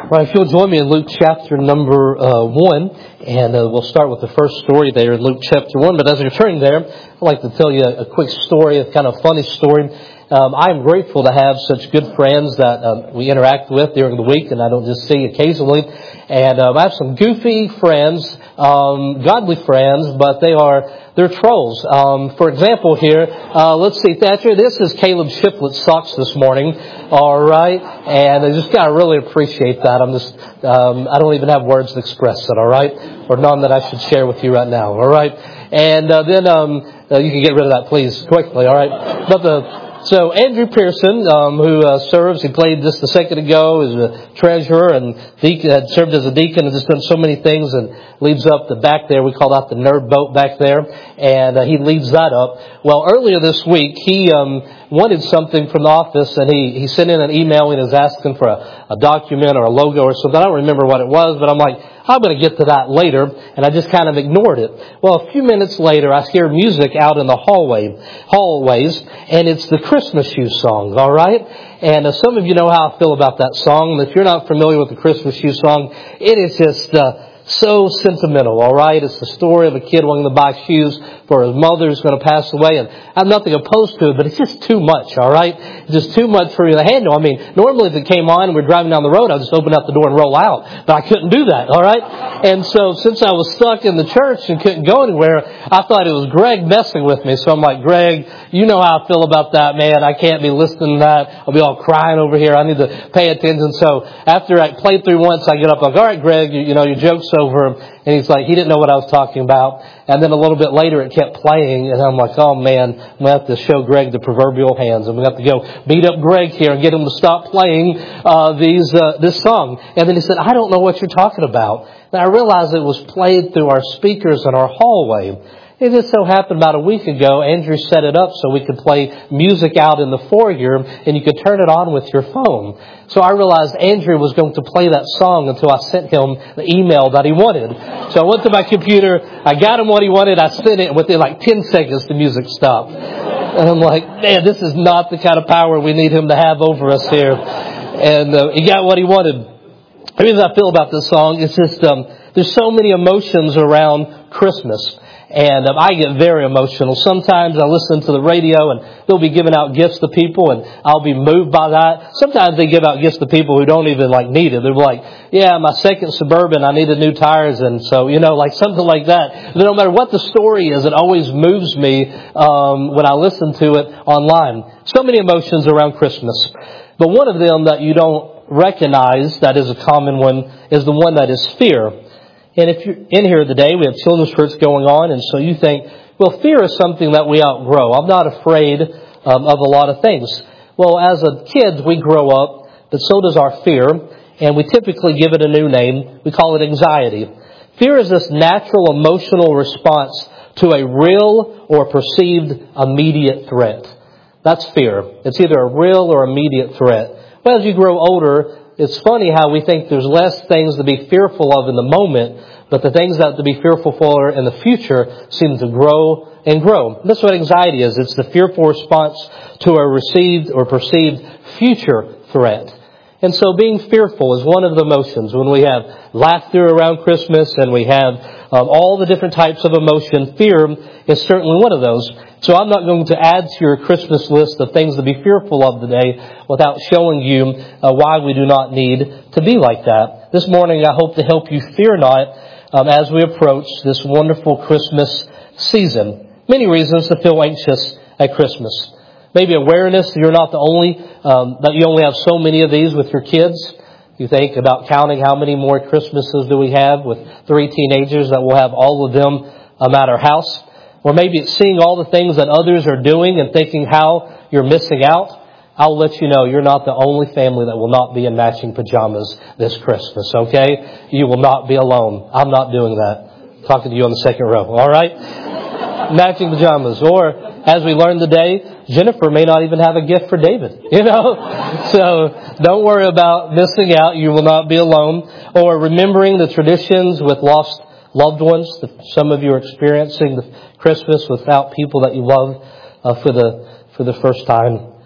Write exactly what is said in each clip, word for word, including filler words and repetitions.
Right, if you'll join me in Luke chapter number uh, one, and uh, we'll start with the first story there in Luke chapter one. But as you're turning there, I'd like to tell you a, a quick story, a kind of funny story. Um, I'm grateful to have such good friends that um, we interact with during the week, and I don't just see occasionally. And um, I have some goofy friends, um, godly friends, but they are they're trolls. Um, for example, here, uh, let's see, Thatcher. This is Caleb Shiplett's socks this morning. All right, and I just gotta really appreciate that. I'm just um, I don't even have words to express it. All right, or none that I should share with you right now. All right, and uh, then um, uh, you can get rid of that, please, quickly. All right, but the. So Andrew Pearson, um, who uh, serves, he played just a second ago as a treasurer and deacon, had served as a deacon and just done so many things and leads up the back there. We call that the nerd boat back there. And uh, he leads that up. Well, earlier this week, he um, wanted something from the office and he, he sent in an email and was asking for a, a document or a logo or something. I don't remember what it was, but I'm like, I'm going to get to that later, and I just kind of ignored it. Well, a few minutes later, I hear music out in the hallway, hallways, and it's the Christmas Shoe song, all right? And uh, some of you know how I feel about that song. If you're not familiar with the Christmas Shoe song, it is just uh, so sentimental, all right? It's the story of a kid wanting to buy shoes for his mother who's going to pass away, and I have nothing opposed to it, but it's just too much, all right? It's just too much for me to handle. I mean, normally if it came on and we're driving down the road, I'd just open up the door and roll out, but I couldn't do that, all right? And so since I was stuck in the church and couldn't go anywhere, I thought it was Greg messing with me. So I'm like, Greg, you know how I feel about that, man. I can't be listening to that. I'll be all crying over here. I need to pay attention. So after I played through once, I get up like, all right, Greg, you, you know, your joke's over. And he's like, he didn't know what I was talking about. And then a little bit later, it kept playing. And I'm like, oh, man, I'm going to have to show Greg the proverbial hands. I'm going to have to go beat up Greg here and get him to stop playing uh, these uh, this song. And then he said, I don't know what you're talking about. And I realized it was played through our speakers in our hallway. It just so happened about a week ago, Andrew set it up so we could play music out in the foyer and you could turn it on with your phone. So I realized Andrew was going to play that song until I sent him the email that he wanted. So I went to my computer, I got him what he wanted, I sent it, and within like ten seconds the music stopped. And I'm like, man, this is not the kind of power we need him to have over us here. And uh, he got what he wanted. The reason I feel about this song is just um, there's so many emotions around Christmas. And um, I get very emotional. Sometimes I listen to the radio and they'll be giving out gifts to people and I'll be moved by that. Sometimes they give out gifts to people who don't even like need it. They're like, yeah, my second Suburban, I needed new tires. And so, you know, like something like that. But no matter what the story is, it always moves me um, when I listen to it online. So many emotions around Christmas. But one of them that you don't recognize that is a common one is the one that is fear. And if you're in here today, we have children's church going on, and so you think, well, fear is something that we outgrow. I'm not afraid um, of a lot of things. Well, as a kid, we grow up, but so does our fear, and we typically give it a new name. We call it anxiety. Fear is this natural emotional response to a real or perceived immediate threat. That's fear. It's either a real or immediate threat. Well, as you grow older, it's funny how we think there's less things to be fearful of in the moment, but the things that to be fearful for in the future seem to grow and grow. That's what anxiety is. It's the fearful response to a received or perceived future threat. And so being fearful is one of the emotions. When we have laughter around Christmas and we have um, all the different types of emotion, fear is certainly one of those. So I'm not going to add to your Christmas list of things to be fearful of today without showing you uh, why we do not need to be like that. This morning I hope to help you fear not um, as we approach this wonderful Christmas season. Many reasons to feel anxious at Christmas. Maybe awareness that you're not the only, um, that you only have so many of these with your kids. You think about counting how many more Christmases do we have with three teenagers that will have all of them um, at our house. Or maybe it's seeing all the things that others are doing and thinking how you're missing out. I'll let you know you're not the only family that will not be in matching pajamas this Christmas, okay? You will not be alone. I'm not doing that. Talking to you on the second row, all right? Matching pajamas. Or, as we learned today, Jennifer may not even have a gift for David, you know? So, don't worry about missing out. You will not be alone. Or remembering the traditions with lost loved ones. Some of you are experiencing the Christmas without people that you love uh, for the for the first time.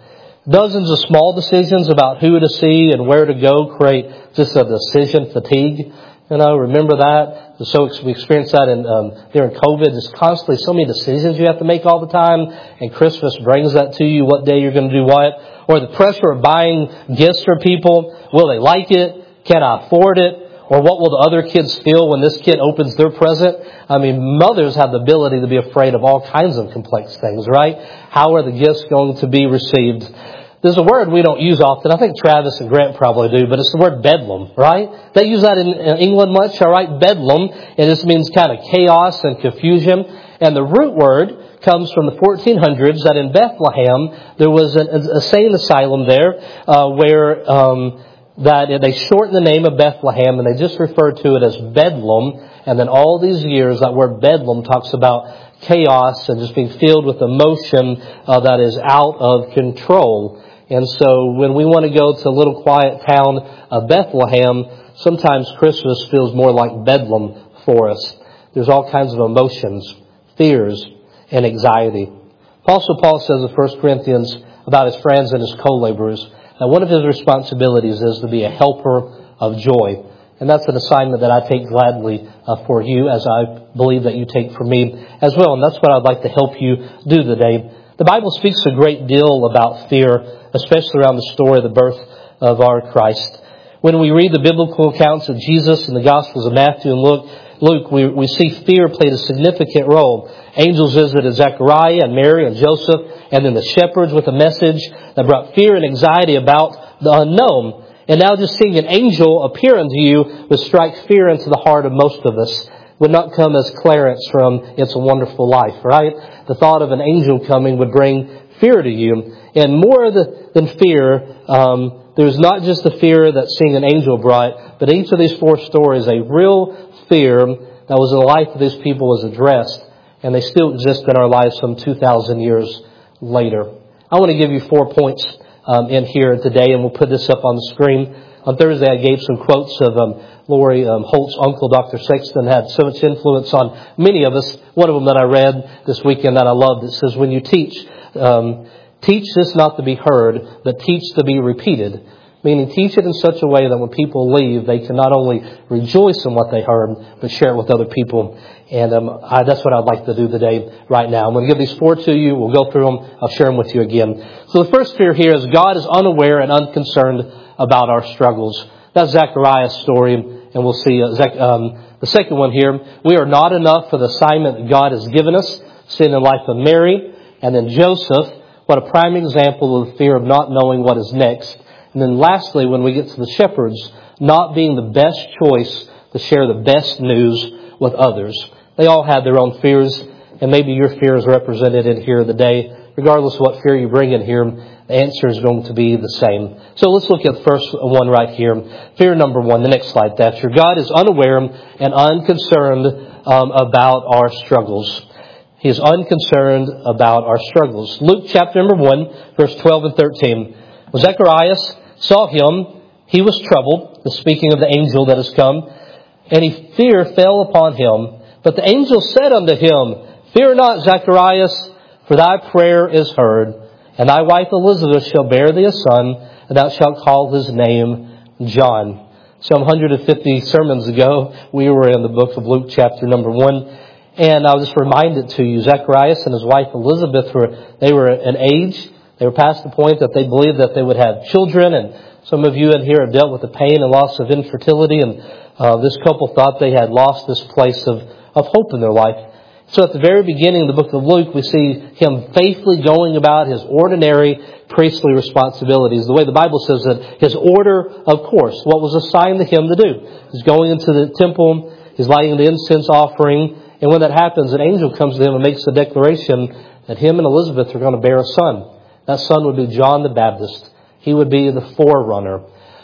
Dozens of small decisions about who to see and where to go create just a decision fatigue. You know, remember that? So we experienced that in, um, during COVID. There's constantly so many decisions you have to make all the time. And Christmas brings that to you, what day you're going to do what. Or the pressure of buying gifts for people. Will they like it? Can I afford it? Or what will the other kids feel when this kid opens their present? I mean, mothers have the ability to be afraid of all kinds of complex things, right? How are the gifts going to be received? There's a word we don't use often. I think Travis and Grant probably do, but it's the word bedlam, right? They use that in England much, all right? Bedlam. And this means kind of chaos and confusion. And the root word comes from the fourteen hundreds, that in Bethlehem, there was an insane asylum there, uh, where, um, that they shortened the name of Bethlehem and they just referred to it as Bedlam. And then all these years, that word Bedlam talks about chaos and just being filled with emotion uh, that is out of control. And so when we want to go to a little quiet town of Bethlehem, sometimes Christmas feels more like Bedlam for us. There's all kinds of emotions, fears, and anxiety. Apostle Paul says in First Corinthians about his friends and his co-laborers that one of his responsibilities is to be a helper of joy. And that's an assignment that I take gladly uh, for you, as I believe that you take for me as well. And that's what I'd like to help you do today. The Bible speaks a great deal about fear, especially around the story of the birth of our Christ. When we read the biblical accounts of Jesus in the Gospels of Matthew and Luke, Luke we, we see fear played a significant role. Angels visited Zechariah and Mary and Joseph, and then the shepherds with a message that brought fear and anxiety about the unknown. And now just seeing an angel appear unto you would strike fear into the heart of most of us. Would not come as Clarence from It's a Wonderful Life, right? The thought of an angel coming would bring fear to you. And more than fear, um, there's not just the fear that seeing an angel brought, but each of these four stories, a real fear that was in the life of these people was addressed. And they still exist in our lives some two thousand years later. I want to give you four points um, in here today, and we'll put this up on the screen. On Thursday, I gave some quotes of um, Lori um, Holt's uncle, Doctor Sexton, had so much influence on many of us. One of them that I read this weekend that I loved, it says, when you teach, um, teach this not to be heard, but teach to be repeated. Meaning teach it in such a way that when people leave, they can not only rejoice in what they heard, but share it with other people. And um, I, that's what I'd like to do today, right now. I'm going to give these four to you. We'll go through them. I'll share them with you again. So the first fear here is God is unaware and unconcerned about our struggles. That's Zechariah's story, and we'll see uh, Zech, um, the second one here. We are not enough for the assignment that God has given us. Seeing the life of Mary, and then Joseph. What a prime example of the fear of not knowing what is next. And then lastly, when we get to the shepherds, not being the best choice to share the best news with others. They all had their own fears, and maybe your fear is represented in here today. Regardless of what fear you bring in here, the answer is going to be the same. So let's look at the first one right here. Fear number one, the next slide, Thatcher. God is unaware and unconcerned um, about our struggles. He is unconcerned about our struggles. Luke chapter number one, verse twelve and thirteen. When Zechariah saw him, he was troubled, the speaking of the angel that has come, and he fear fell upon him. But the angel said unto him, Fear not, Zacharias, for thy prayer is heard, and thy wife Elizabeth shall bear thee a son, and thou shalt call his name John. Some one hundred fifty sermons ago, we were in the book of Luke chapter number one, and I'll just remind it to you, Zacharias and his wife Elizabeth, were they were an age. They were past the point that they believed that they would have children, and some of you in here have dealt with the pain and loss of infertility, and uh, this couple thought they had lost this place of, of hope in their life. So at the very beginning of the book of Luke, we see him faithfully going about his ordinary priestly responsibilities. The way the Bible says that his order of course, what was assigned to him to do. He's going into the temple, he's lighting the incense offering, and when that happens, an angel comes to him and makes the declaration that him and Elizabeth are going to bear a son. That son would be John the Baptist. He would be the forerunner.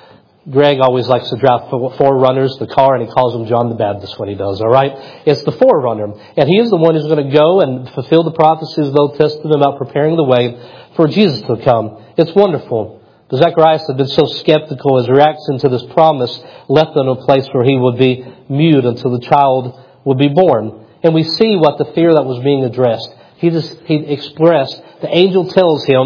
Greg always likes to drive forerunners, the car, and he calls him John the Baptist when he does, all right? It's the forerunner. And he is the one who's going to go and fulfill the prophecies of the Old Testament about preparing the way for Jesus to come. It's wonderful. But Zacharias had been so skeptical, his reaction to this promise left him in a place where he would be mute until the child would be born. And we see what the fear that was being addressed. He just, he expressed, the angel tells him,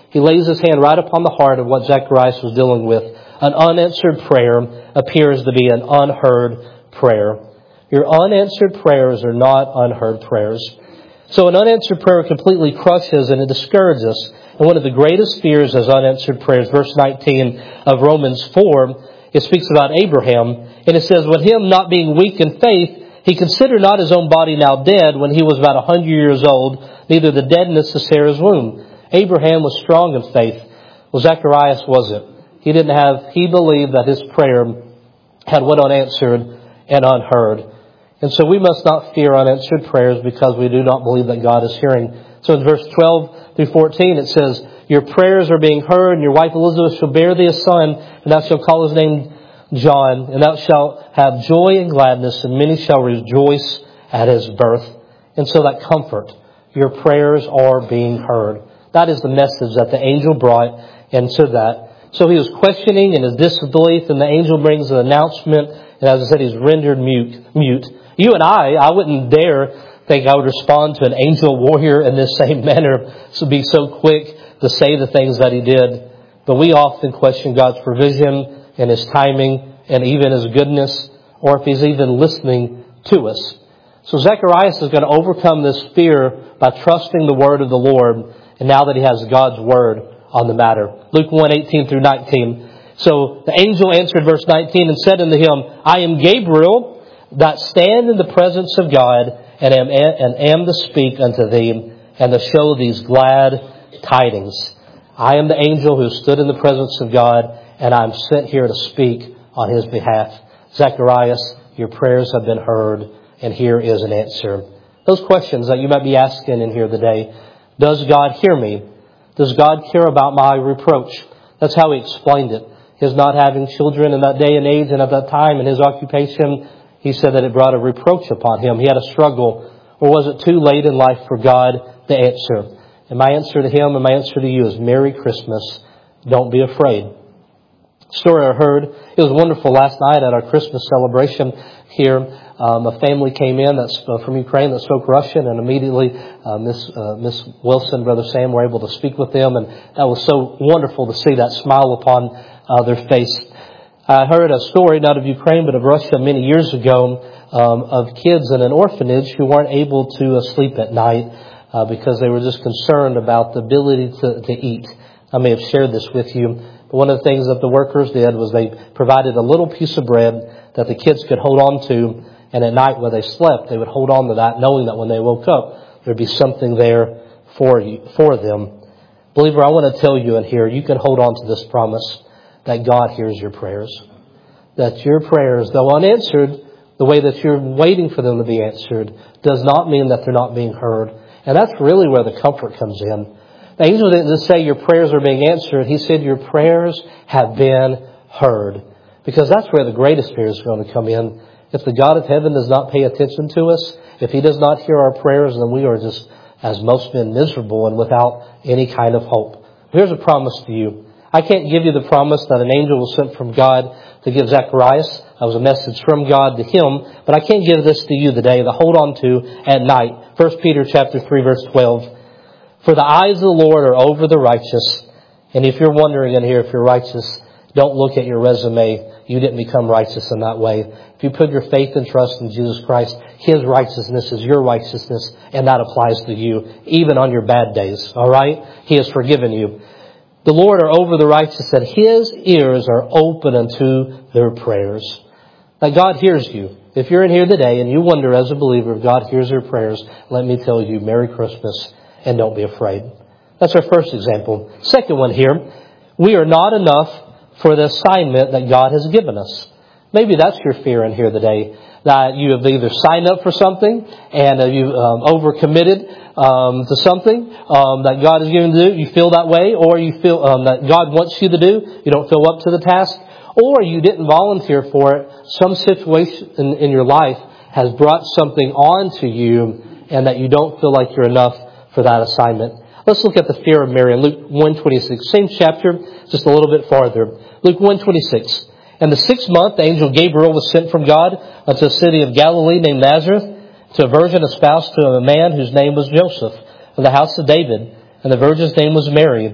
he lays his hand right upon the heart of what Zacharias was dealing with. An unanswered prayer appears to be an unheard prayer. Your unanswered prayers are not unheard prayers. So an unanswered prayer completely crushes and it discourages us. And one of the greatest fears is unanswered prayers. Verse nineteen of Romans four, it speaks about Abraham. And it says, with him not being weak in faith, he considered not his own body now dead when he was about a hundred years old, neither the deadness of Sarah's womb. Abraham was strong in faith. Well, Zacharias wasn't. He didn't have, he believed that his prayer had went unanswered and unheard. And so we must not fear unanswered prayers because we do not believe that God is hearing. So in verse twelve through fourteen it says, your prayers are being heard, and your wife Elizabeth shall bear thee a son, and thou shalt call his name John, and thou shalt have joy and gladness, and many shall rejoice at his birth. And so that comfort, your prayers are being heard. That is the message that the angel brought into that. So he was questioning in his disbelief, and the angel brings an announcement, and as I said, he's rendered mute. mute. You and I, I wouldn't dare think I would respond to an angel warrior in this same manner, to be so quick to say the things that he did. But we often question God's provision and his timing and even his goodness, or if he's even listening to us. So Zacharias is going to overcome this fear by trusting the word of the Lord, and now that he has God's word on the matter. Luke one, eighteen through nineteen. So the angel answered, verse nineteen, and said unto him, I am Gabriel, that stand in the presence of God, and am, and am to speak unto thee, and to show these glad tidings. I am the angel who stood in the presence of God, and I'm sent here to speak on his behalf. Zacharias, your prayers have been heard, and here is an answer. Those questions that you might be asking in here today. Does God hear me? Does God care about my reproach? That's how he explained it. His not having children in that day and age and at that time in his occupation, he said that it brought a reproach upon him. He had a struggle. Or was it too late in life for God to answer? And my answer to him and my answer to you is Merry Christmas. Don't be afraid. Story I heard, it was wonderful last night at our Christmas celebration here. Um, a family came in that's uh, from Ukraine that spoke Russian, and immediately uh, Miss uh, Miss Wilson, Brother Sam were able to speak with them, and that was so wonderful to see that smile upon uh, their face. I heard a story, not of Ukraine, but of Russia many years ago, um, of kids in an orphanage who weren't able to uh, sleep at night uh, because they were just concerned about the ability to, to eat. I may have shared this with you. But one of the things that the workers did was they provided a little piece of bread that the kids could hold on to, and at night when they slept, they would hold on to that, knowing that when they woke up, there'd be something there for you, for them. Believer, I want to tell you in here, you can hold on to this promise that God hears your prayers. That your prayers, though unanswered, the way that you're waiting for them to be answered, does not mean that they're not being heard. And that's really where the comfort comes in. The angel didn't just say your prayers are being answered. He said your prayers have been heard. Because that's where the greatest fear is going to come in. If the God of heaven does not pay attention to us, if he does not hear our prayers, then we are just, as most men, miserable and without any kind of hope. Here's a promise to you. I can't give you the promise that an angel was sent from God to give Zacharias. That was a message from God to him. But I can't give this to you today to hold on to at night. First Peter chapter three, verse twelve. For the eyes of the Lord are over the righteous. And if you're wondering in here if you're righteous, don't look at your resume. You didn't become righteous in that way. If you put your faith and trust in Jesus Christ, his righteousness is your righteousness, and that applies to you, even on your bad days. All right? He has forgiven you. The Lord are over the righteous, that his ears are open unto their prayers. That God hears you. If you're in here today and you wonder as a believer if God hears your prayers, let me tell you, Merry Christmas, and don't be afraid. That's our first example. Second one here, we are not enough for the assignment that God has given us. Maybe that's your fear in here today, that you have either signed up for something and you've um, overcommitted um, to something um, that God has given to do. You feel that way, or you feel um, that God wants you to do. You don't feel up to the task, or you didn't volunteer for it. Some situation in, in your life has brought something on to you, and that you don't feel like you're enough for that assignment. Let's look at the fear of Mary in Luke one twenty-six. Same chapter, just a little bit farther. Luke one twenty-six. In the sixth month, the angel Gabriel was sent from God unto a city of Galilee named Nazareth, to a virgin espoused to a man whose name was Joseph, of the house of David. And the virgin's name was Mary. And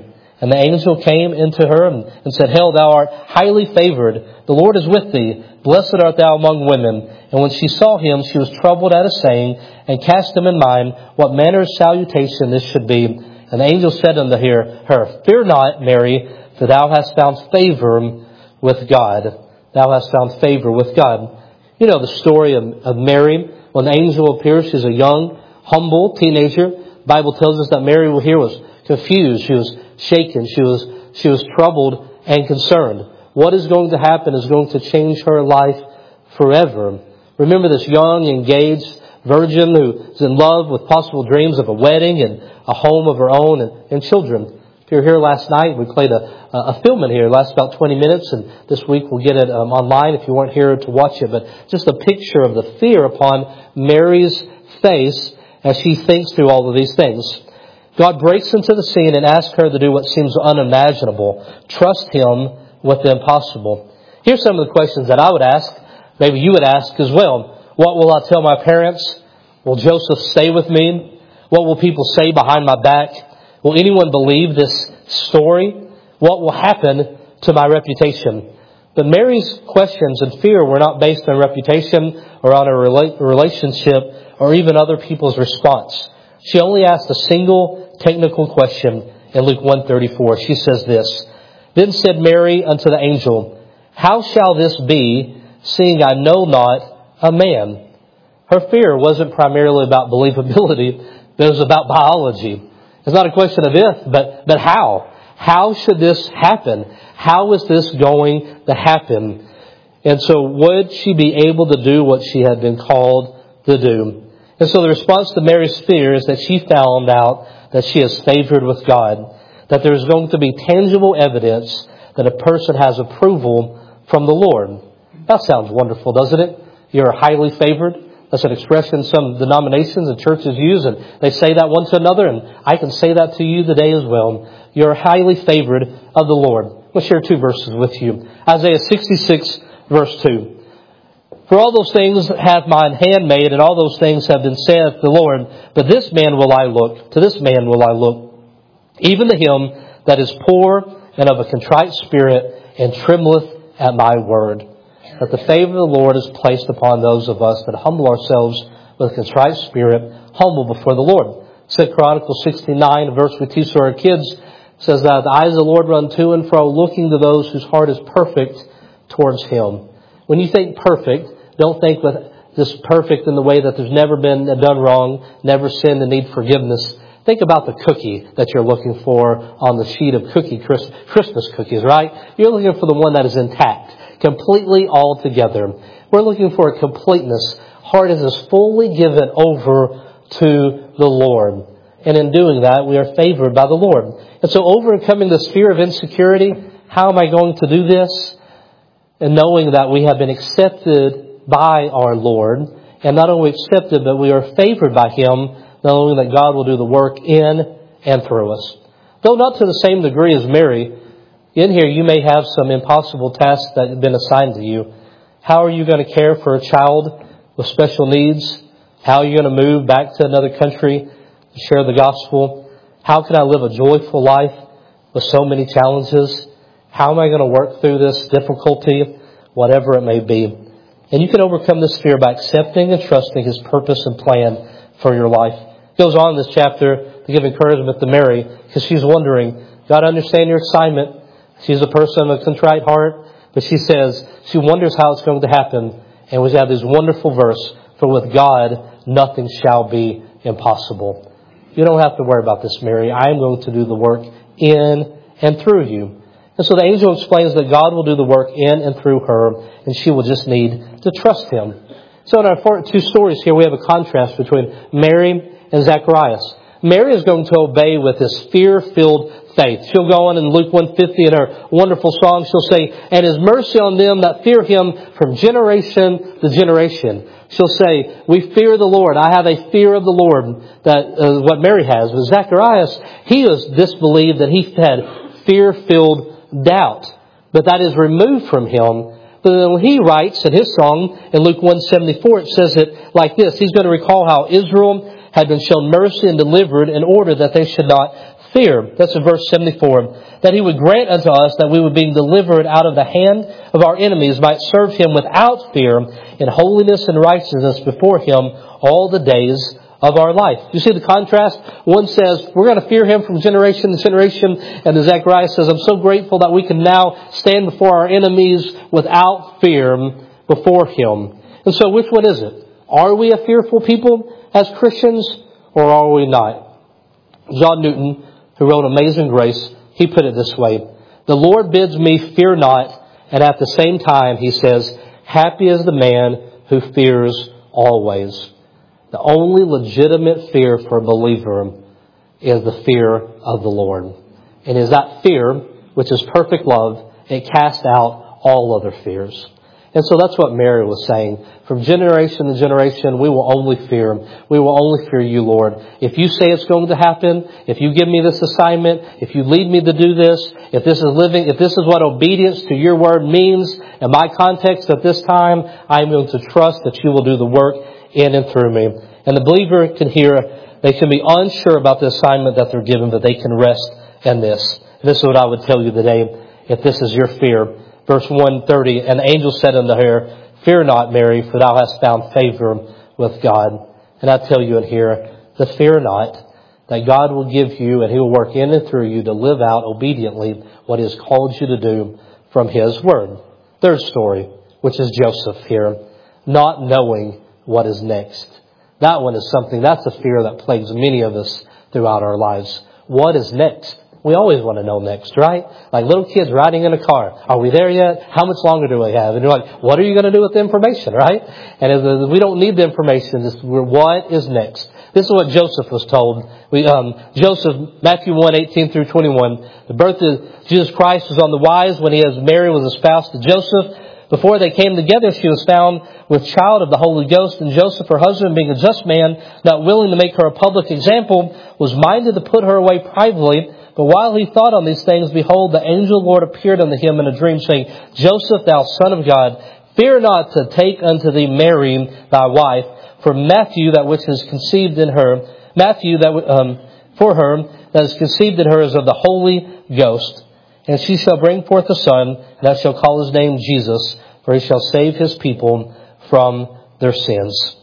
And the angel came into her and, and said, Hail, thou art highly favored. The Lord is with thee. Blessed art thou among women. And when she saw him, she was troubled at his saying, and cast him in mind what manner of salutation this should be. And the angel said unto her, Fear not, Mary, for thou hast found favor with God. Thou hast found favor with God. You know the story of, of Mary. When the angel appears, she's a young, humble teenager. The Bible tells us that Mary here was confused. She was shaken. She was, she was troubled and concerned. What is going to happen is going to change her life forever. Remember this young, engaged virgin who is in love with possible dreams of a wedding and a home of her own and, and children. If you were here last night, we played a, a film in here. It lasts about twenty minutes, and this week we'll get it um, online if you weren't here to watch it. But just a picture of the fear upon Mary's face as she thinks through all of these things. God breaks into the scene and asks her to do what seems unimaginable. Trust Him with the impossible. Here's some of the questions that I would ask. Maybe you would ask as well. What will I tell my parents? Will Joseph stay with me? What will people say behind my back? Will anyone believe this story? What will happen to my reputation? But Mary's questions and fear were not based on reputation or on a rela- relationship or even other people's response. She only asked a single technical question in Luke one thirty-four. She says this, Then said Mary unto the angel, How shall this be, seeing I know not a man? Her fear wasn't primarily about believability, but it was about biology. It's not a question of if, but, but how. How should this happen? How is this going to happen? And so would she be able to do what she had been called to do? And so the response to Mary's fear is that she found out that she is favored with God. That there is going to be tangible evidence that a person has approval from the Lord. That sounds wonderful, doesn't it? You're highly favored. That's an expression some denominations and churches use, and they say that one to another, and I can say that to you today as well. You're highly favored of the Lord. I'll share two verses with you. Isaiah sixty-six, verse two. For all those things hath mine hand made, and all those things have been said, the Lord. But this man will I look, to this man will I look, even to him that is poor and of a contrite spirit, and trembleth at my word. That the favor of the Lord is placed upon those of us that humble ourselves with a contrite spirit, humble before the Lord. Second Chronicles sixty-nine, a verse we teach to our kids, says that the eyes of the Lord run to and fro, looking to those whose heart is perfect towards Him. When you think perfect, don't think with just perfect in the way that there's never been done wrong, never sinned and need forgiveness. Think about the cookie that you're looking for on the sheet of cookie Christmas cookies, right? You're looking for the one that is intact, completely all together. We're looking for a completeness. Heart is as fully given over to the Lord. And in doing that, we are favored by the Lord. And so overcoming this fear of insecurity, how am I going to do this? And knowing that we have been accepted by our Lord, and not only accepted, but we are favored by Him, knowing that God will do the work in and through us. Though not to the same degree as Mary, in here you may have some impossible tasks that have been assigned to you. How are you going to care for a child with special needs? How are you going to move back to another country to share the gospel? How can I live a joyful life with so many challenges? How am I going to work through this difficulty, whatever it may be? And you can overcome this fear by accepting and trusting His purpose and plan for your life. It goes on in this chapter to give encouragement to Mary, because she's wondering, God, I understand your assignment. She's a person of a contrite heart, but she says she wonders how it's going to happen. And we have this wonderful verse, for with God nothing shall be impossible. You don't have to worry about this, Mary. I am going to do the work in and through you. And so the angel explains that God will do the work in and through her, and she will just need to trust Him. So in our two stories here, we have a contrast between Mary and Zacharias. Mary is going to obey with this fear-filled faith. She'll go on in Luke one fifty in her wonderful song, she'll say, and His mercy on them that fear Him from generation to generation. She'll say, we fear the Lord. I have a fear of the Lord, that uh, what Mary has. But Zacharias, he was disbelieved, that he had fear-filled doubt. But that is removed from him. But then when he writes in his song in Luke one seventy-four, it says it like this. He's going to recall how Israel had been shown mercy and delivered in order that they should not fear. That's in verse seventy-four. That He would grant unto us that we would be delivered out of the hand of our enemies, might serve Him without fear, in holiness and righteousness before Him all the days of our life. You see the contrast? One says, we're going to fear Him from generation to generation. And Zechariah says, I'm so grateful that we can now stand before our enemies without fear before Him. And so which one is it? Are we a fearful people as Christians, or are we not? John Newton, who wrote Amazing Grace, he put it this way: the Lord bids me fear not, and at the same time He says, happy is the man who fears always. The only legitimate fear for a believer is the fear of the Lord. And is that fear, which is perfect love, it casts out all other fears. And so that's what Mary was saying. From generation to generation, we will only fear Him. We will only fear You, Lord. If You say it's going to happen, if You give me this assignment, if You lead me to do this, if this is living, if this is what obedience to Your word means in my context at this time, I'm going to trust that You will do the work in and through me. And the believer can hear, they can be unsure about the assignment that they're given, but they can rest in this. And this is what I would tell you today, if this is your fear. Verse one thirty, and the angel said unto her, fear not, Mary, for thou hast found favor with God. And I tell you in here, to fear not, that God will give you and He will work in and through you to live out obediently what He has called you to do from His word. Third story, which is Joseph here, not knowing what is next. That one is something, that's a fear that plagues many of us throughout our lives. What is next? We always want to know next, right? Like little kids riding in a car. Are we there yet? How much longer do we have? And you're like, what are you going to do with the information, right? And if we don't need the information, this, what is next? This is what Joseph was told. We, um, Joseph, Matthew one, eighteen through twenty-one. The birth of Jesus Christ was on the wise when He, as Mary was espoused to Joseph. Before they came together, she was found with child of the Holy Ghost. And Joseph, her husband, being a just man, not willing to make her a public example, was minded to put her away privately. But while he thought on these things, behold, the angel of the Lord appeared unto him in a dream, saying, Joseph, thou son of God, fear not to take unto thee Mary thy wife, for Matthew, that which is conceived in her, Matthew, that um, for her, that is conceived in her, is of the Holy Ghost. And she shall bring forth a son, and thou shalt call his name Jesus, for he shall save his people from their sins.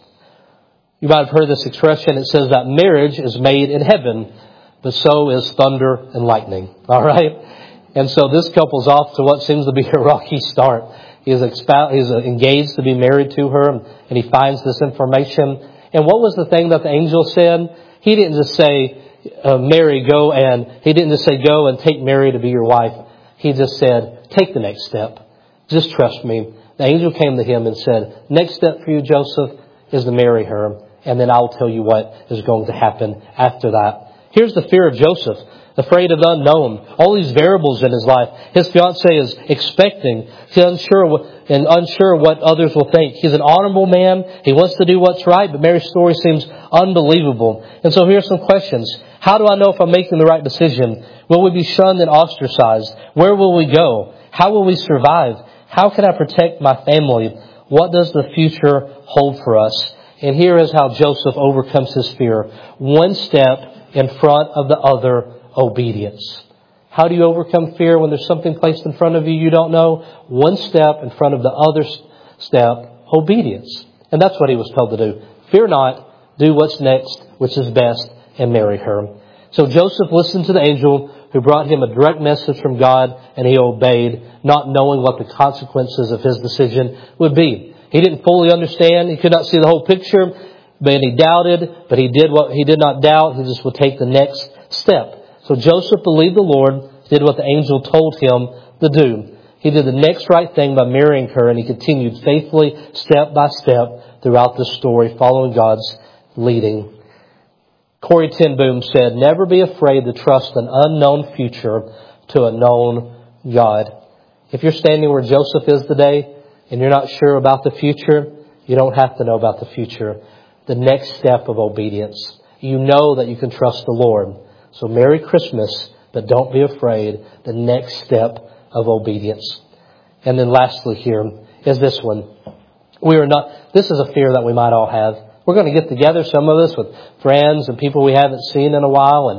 You might have heard this expression. It says that marriage is made in heaven, but so is thunder and lightning. All right? And so this couple's off to what seems to be a rocky start. He is expound, he's engaged to be married to her, and he finds this information. And what was the thing that the angel said? He didn't just say, uh, Mary, go and, he didn't just say, go and take Mary to be your wife. He just said, take the next step. Just trust me. The angel came to him and said, next step for you, Joseph, is to marry her. And then I'll tell you what is going to happen after that. Here's the fear of Joseph, afraid of the unknown. All these variables in his life. His fiancée is expecting. He's unsure what, and unsure what others will think. He's an honorable man. He wants to do what's right, but Mary's story seems unbelievable. And so here's some questions. How do I know if I'm making the right decision? Will we be shunned and ostracized? Where will we go? How will we survive? How can I protect my family? What does the future hold for us? And here is how Joseph overcomes his fear. One step in front of the other, obedience. How do you overcome fear when there's something placed in front of you you don't know? One step in front of the other step, obedience. And that's what he was told to do. Fear not, do what's next, which is best, and marry her. So Joseph listened to the angel who brought him a direct message from God, and he obeyed, not knowing what the consequences of his decision would be. He didn't fully understand. He could not see the whole picture. But he doubted, but he did what he did not doubt. He just would take the next step. So Joseph believed the Lord, did what the angel told him to do. He did the next right thing by marrying her, and he continued faithfully, step by step, throughout the story, following God's leading. Corrie ten Boom said, never be afraid to trust an unknown future to a known God. If you're standing where Joseph is today, and you're not sure about the future, you don't have to know about the future. The next step of obedience. You know that you can trust the Lord. So Merry Christmas, but don't be afraid. The next step of obedience. And then lastly here is this one. We are not, this is a fear that we might all have. We're going to get together, some of us, with friends and people we haven't seen in a while, and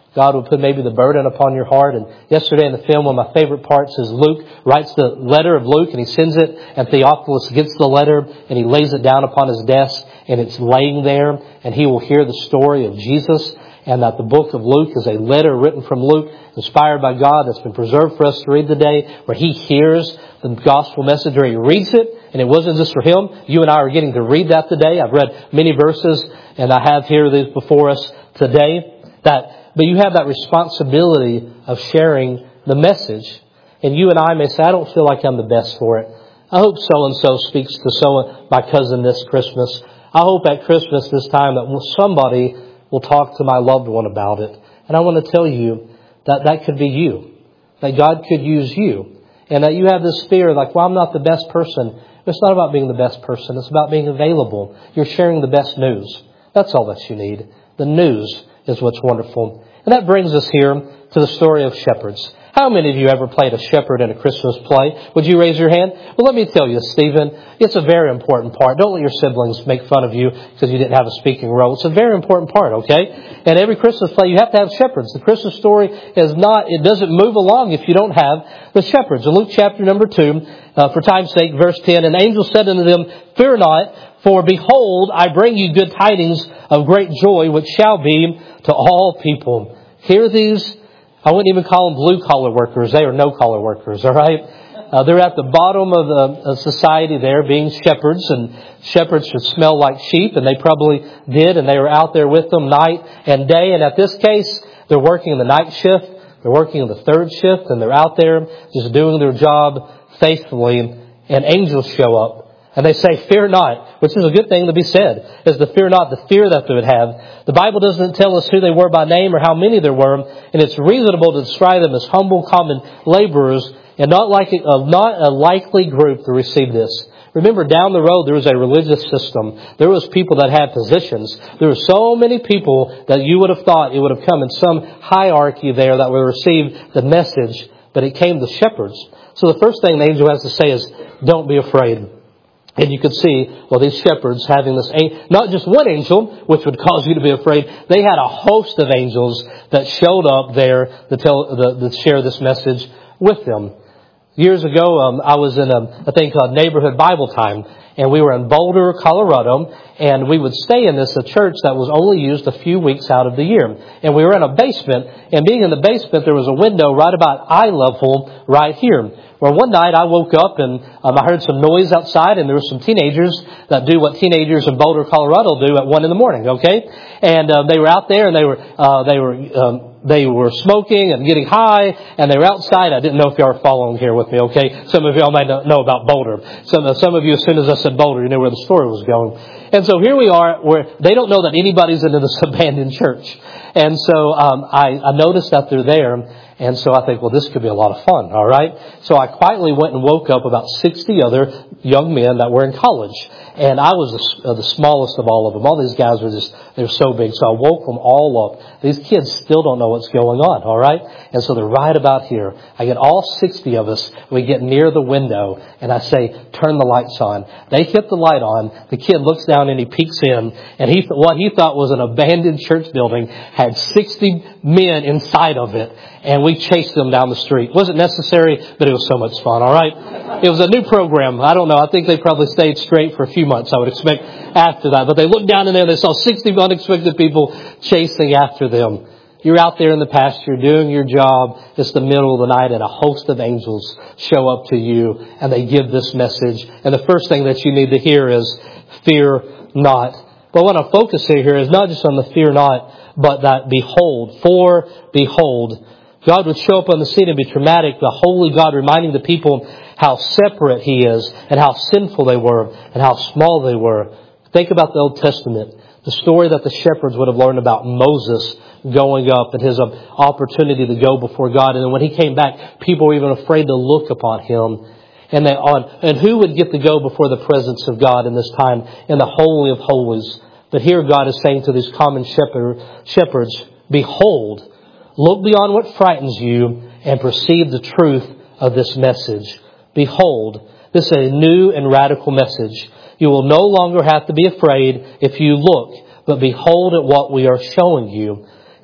God would put maybe the burden upon your heart. And yesterday in the film, one of my favorite parts is Luke writes the letter of Luke and he sends it, and Theophilus gets the letter and he lays it down upon his desk, and it's laying there, and he will hear the story of Jesus, and that the book of Luke is a letter written from Luke, inspired by God, that's been preserved for us to read today, where he hears the gospel message, or he reads it, and it wasn't just for him. You and I are getting to read that today. I've read many verses, and I have here these before us today. That, but you have that responsibility of sharing the message. And you and I may say, I don't feel like I'm the best for it. I hope so-and-so speaks to so my cousin this Christmas. I hope at Christmas this time that somebody will talk to my loved one about it. And I want to tell you that that could be you. That God could use you. And that you have this fear like, well, I'm not the best person. It's not about being the best person. It's about being available. You're sharing the best news. That's all that you need. The news is what's wonderful. And that brings us here to the story of shepherds. How many of you ever played a shepherd in a Christmas play? Would you raise your hand? Well, let me tell you, Stephen, it's a very important part. Don't let your siblings make fun of you because you didn't have a speaking role. It's a very important part, okay? And every Christmas play, you have to have shepherds. The Christmas story is not, it doesn't move along if you don't have the shepherds. In Luke chapter number two, uh, for time's sake, verse ten, an angel said unto them, fear not, for behold, I bring you good tidings of great joy, which shall be to all people. Hear these. I wouldn't even call them blue-collar workers. They are no-collar workers, all right? Uh, they're at the bottom of the of society there, being shepherds, and shepherds should smell like sheep, and they probably did, and they were out there with them night and day. And at this case, they're working the night shift, they're working the third shift, and they're out there just doing their job faithfully, and angels show up. And they say, fear not, which is a good thing to be said, is the fear not, the fear that they would have. The Bible doesn't tell us who they were by name or how many there were, and it's reasonable to describe them as humble, common laborers, and not like uh, not a likely group to receive this. Remember, down the road, there was a religious system. There was people that had positions. There were so many people that you would have thought it would have come in some hierarchy there that would receive the message, but it came to shepherds. So the first thing the angel has to say is, don't be afraid. And you could see, well, these shepherds having this, not just one angel, which would cause you to be afraid. They had a host of angels that showed up there to tell, to share this message with them. Years ago, um, I was in a, a thing called Neighborhood Bible Time, and we were in Boulder, Colorado, and we would stay in this a church that was only used a few weeks out of the year. And we were in a basement, and being in the basement, there was a window right about eye level right here. Well, one night I woke up and um, I heard some noise outside, and there were some teenagers that do what teenagers in Boulder, Colorado do at one in the morning. Okay, and uh, they were out there, and they were uh, they were um, they were smoking and getting high, and they were outside. I didn't know if y'all were following here with me. Okay, some of y'all might not know about Boulder. Some uh, some of you, as soon as I said Boulder, you knew where the story was going. And so here we are, where they don't know that anybody's in this abandoned church. And so um, I, I noticed that they're there. And so I think, well, this could be a lot of fun, all right? So I quietly went and woke up about sixty other young men that were in college. And I was the, uh, the smallest of all of them. All these guys were just, they were so big. So I woke them all up. These kids still don't know what's going on, all right? And so they're right about here. I get all sixty of us. We get near the window, and I say, turn the lights on. They hit the light on. The kid looks down, and he peeks in. And he what he thought was an abandoned church building had sixty men inside of it. And we chased them down the street. It wasn't necessary, but it was so much fun, all right? It was a new program. I don't know. I think they probably stayed straight for a few months, I would expect, after that. But they looked down in there and they saw sixty unexpected people chasing after them. You're out there in the pasture doing your job. It's the middle of the night, and a host of angels show up to you, and they give this message. And the first thing that you need to hear is, fear not. But what I focus here is not just on the fear not, but that behold, for behold, God would show up on the scene and be dramatic, the holy God reminding the people how separate He is and how sinful they were and how small they were. Think about the Old Testament, the story that the shepherds would have learned about Moses going up and his opportunity to go before God. And then when he came back, people were even afraid to look upon him. And they on, and who would get to go before the presence of God in this time in the Holy of Holies? But here God is saying to these common shepherd, shepherds, behold, look beyond what frightens you and perceive the truth of this message. Behold, this is a new and radical message. You will no longer have to be afraid if you look, but behold at what we are showing you.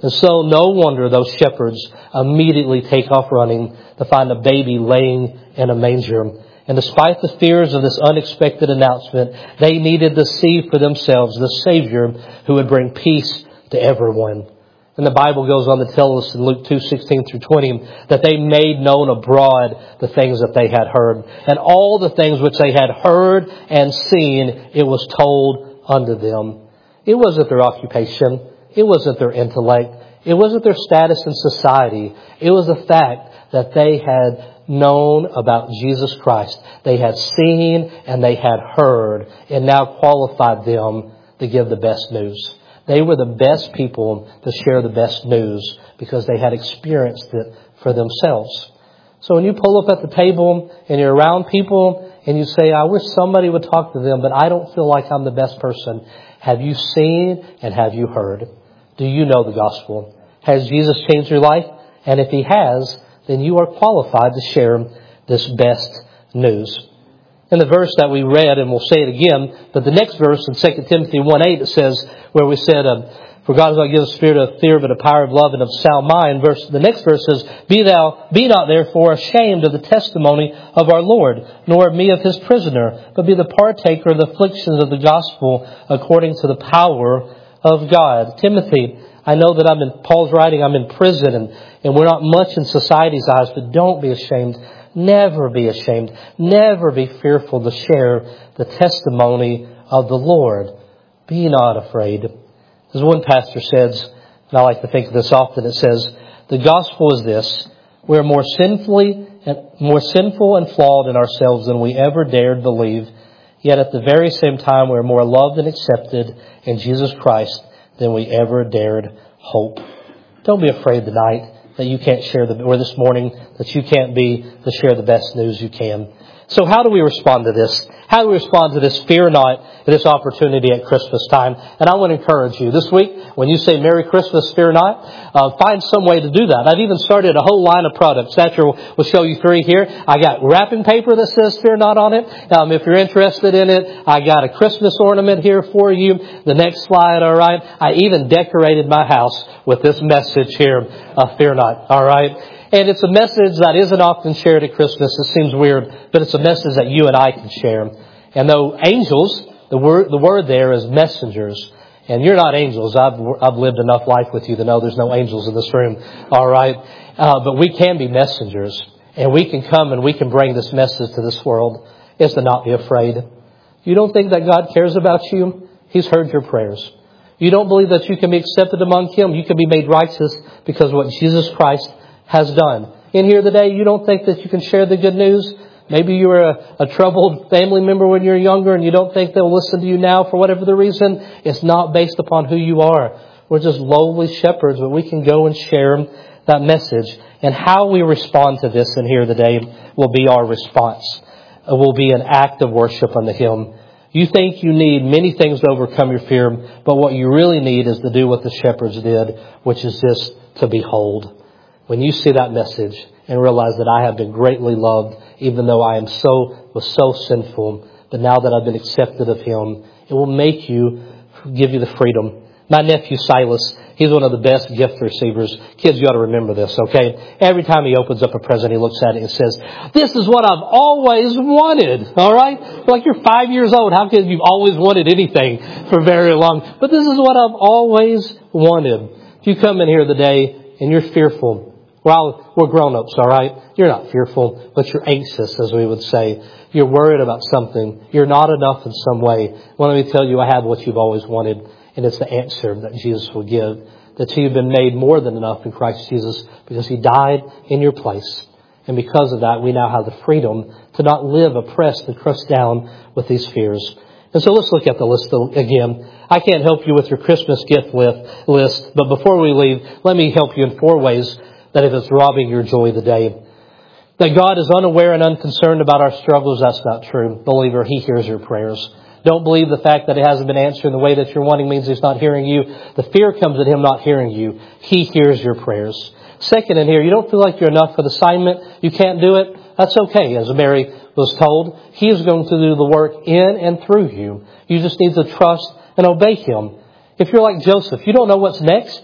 And so no wonder those shepherds immediately take off running to find a baby laying in a manger. And despite the fears of this unexpected announcement, they needed to see for themselves the Savior who would bring peace to everyone. And the Bible goes on to tell us in Luke two sixteen through twenty that they made known abroad the things that they had heard. And all the things which they had heard and seen, it was told unto them. It wasn't their occupation. It wasn't their intellect. It wasn't their status in society. It was the fact that they had known about Jesus Christ. They had seen and they had heard, and now qualified them to give the best news. They were the best people to share the best news because they had experienced it for themselves. So when you pull up at the table and you're around people and you say, I wish somebody would talk to them, but I don't feel like I'm the best person. Have you seen and have you heard? Do you know the gospel? Has Jesus changed your life? And if He has, then you are qualified to share this best news. In the verse that we read, and we'll say it again, but the next verse in Second Timothy one eight, it says, where we said, um, for God has not given a spirit of fear, but a power of love and of sound mind. Verse, the next verse says, Be thou, be not therefore ashamed of the testimony of our Lord, nor of me of His prisoner, but be the partaker of the afflictions of the gospel according to the power of God. Timothy, I know that I'm in Paul's writing, I'm in prison, and, and we're not much in society's eyes, but don't be ashamed. Never be ashamed. Never be fearful to share the testimony of the Lord. Be not afraid. As one pastor says, and I like to think of this often, it says, the gospel is this: we're more sinfully and more sinful and flawed in ourselves than we ever dared believe. Yet at the very same time, we're more loved and accepted in Jesus Christ than we ever dared hope. Don't be afraid tonight that you can't share the, or this morning, that you can't be to share the best news you can. So how do we respond to this? How do we respond to this fear not, to this opportunity at Christmas time? And I want to encourage you this week, when you say Merry Christmas, fear not, uh, find some way to do that. I've even started a whole line of products. Thatcher will, will show you three here. I got wrapping paper that says fear not on it. Um, if you're interested in it, I got a Christmas ornament here for you. The next slide, all right. I even decorated my house with this message here, uh, fear not, all right. And it's a message that isn't often shared at Christmas. It seems weird, but it's a message that you and I can share. And though angels, the word, the word there is messengers. And you're not angels. I've, I've lived enough life with you to know there's no angels in this room. All right. Uh, but we can be messengers. And we can come and we can bring this message to this world. Is to not be afraid. You don't think that God cares about you? He's heard your prayers. You don't believe that you can be accepted among Him? You can be made righteous because of what Jesus Christ has done. In here today, you don't think that you can share the good news? Maybe you were a, a troubled family member when you were younger and you don't think they'll listen to you now for whatever the reason. It's not based upon who you are. We're just lowly shepherds, but we can go and share that message. And how we respond to this in here today will be our response. It will be an act of worship unto Him. You think you need many things to overcome your fear, but what you really need is to do what the shepherds did, which is just to behold. When you see that message and realize that I have been greatly loved, even though I am so, was so sinful, but now that I've been accepted of Him, it will make you, give you the freedom. My nephew Silas, he's one of the best gift receivers. Kids, you ought to remember this, okay? Every time he opens up a present, he looks at it and says, this is what I've always wanted, all right? Like you're five years old. How could you've always wanted anything for very long? But this is what I've always wanted. If you come in here today and you're fearful, well, we're grown-ups, all right? You're not fearful, but you're anxious, as we would say. You're worried about something. You're not enough in some way. Well, let me tell you, I have what you've always wanted, and it's the answer that Jesus will give. That you've been made more than enough in Christ Jesus because He died in your place. And because of that, we now have the freedom to not live oppressed and crushed down with these fears. And so let's look at the list again. I can't help you with your Christmas gift list, but before we leave, let me help you in four ways that if it's robbing your joy today. That God is unaware and unconcerned about our struggles, that's not true. Believer, He hears your prayers. Don't believe the fact that it hasn't been answered in the way that you're wanting means He's not hearing you. The fear comes at Him not hearing you. He hears your prayers. Second in here, you don't feel like you're enough for the assignment. You can't do it. That's okay. As Mary was told, He is going to do the work in and through you. You just need to trust and obey Him. If you're like Joseph, you don't know what's next.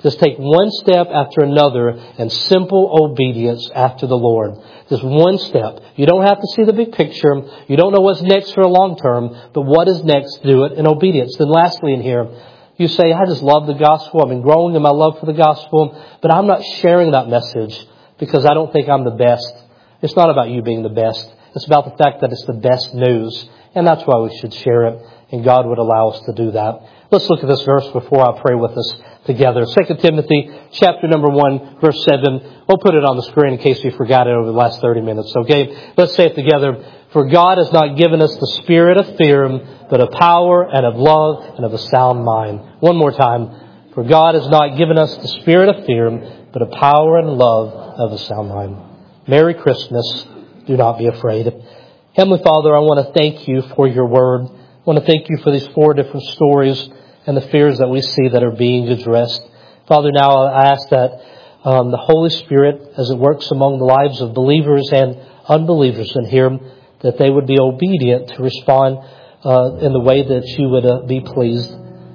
Just take one step after another in simple obedience after the Lord. Just one step. You don't have to see the big picture. You don't know what's next for a long term, but what is next, do it in obedience. Then lastly in here, you say, I just love the gospel. I've been growing in my love for the gospel, but I'm not sharing that message because I don't think I'm the best. It's not about you being the best. It's about the fact that it's the best news. And that's why we should share it. And God would allow us to do that. Let's look at this verse before I pray with us together. Second Timothy chapter number one, verse seven. We'll put it on the screen in case we forgot it over the last thirty minutes. Okay? Let's say it together. For God has not given us the spirit of fear, but of power and of love and of a sound mind. One more time. For God has not given us the spirit of fear, but of power and love of a sound mind. Merry Christmas. Do not be afraid. Heavenly Father, I want to thank you for your word. I want to thank you for these four different stories and the fears that we see that are being addressed. Father, now I ask that um, the Holy Spirit, as it works among the lives of believers and unbelievers in here, that they would be obedient to respond uh, in the way that you would uh, be pleased.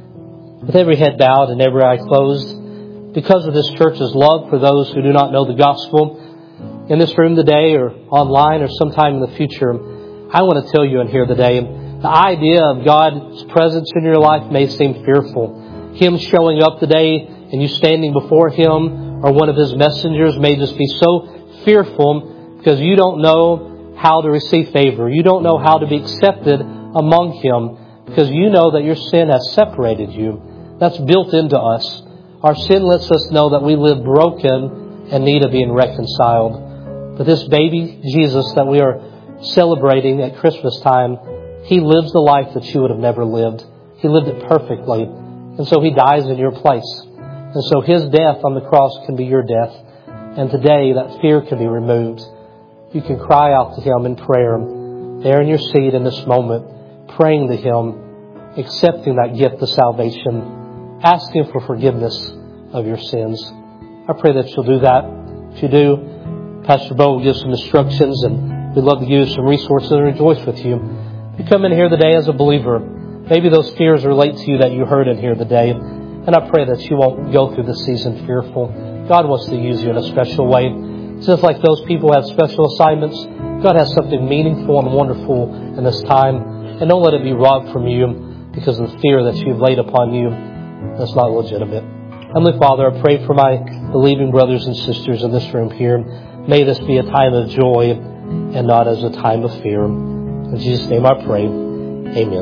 With every head bowed and every eye closed, because of this church's love for those who do not know the gospel, in this room today or online or sometime in the future, I want to tell you in here today, the idea of God's presence in your life may seem fearful. Him showing up today and you standing before Him or one of His messengers may just be so fearful because you don't know how to receive favor. You don't know how to be accepted among Him because you know that your sin has separated you. That's built into us. Our sin lets us know that we live broken and need of being reconciled. But this baby Jesus that we are celebrating at Christmas time, He lives the life that you would have never lived. He lived it perfectly. And so He dies in your place. And so His death on the cross can be your death. And today that fear can be removed. You can cry out to Him in prayer. There in your seat in this moment, praying to Him, accepting that gift of salvation, asking for forgiveness of your sins. I pray that you'll do that. If you do, Pastor Bo will give some instructions and we'd love to give you some resources and rejoice with you. If you come in here today as a believer, maybe those fears relate to you that you heard in here today. And I pray that you won't go through this season fearful. God wants to use you in a special way. Just like those people have special assignments, God has something meaningful and wonderful in this time. And don't let it be robbed from you because of the fear that you've laid upon you. That's not legitimate. Heavenly Father, I pray for my believing brothers and sisters in this room here. May this be a time of joy and not as a time of fear. In Jesus' name I pray. Amen.